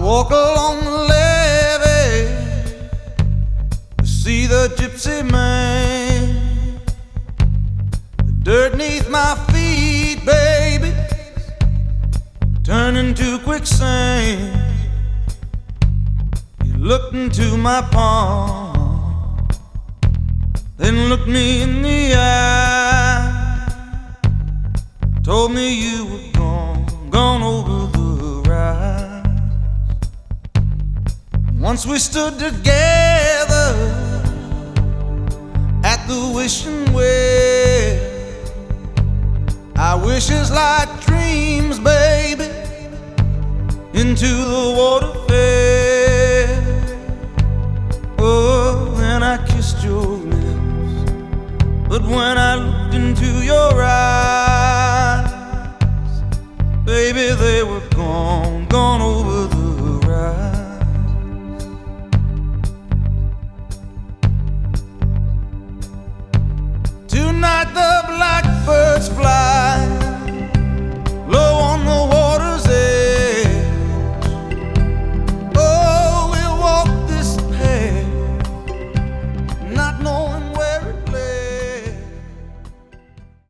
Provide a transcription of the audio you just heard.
walk along the levee to see the gypsy man. The dirt neath my feet, baby, turning to quicksand. You looked into my palm, then looked me in the eye, told me you were gone over the rise. Once we stood together at the wishing well. Our wishes like dreams, baby, into the water fell. Oh, and I kissed your lips, but when I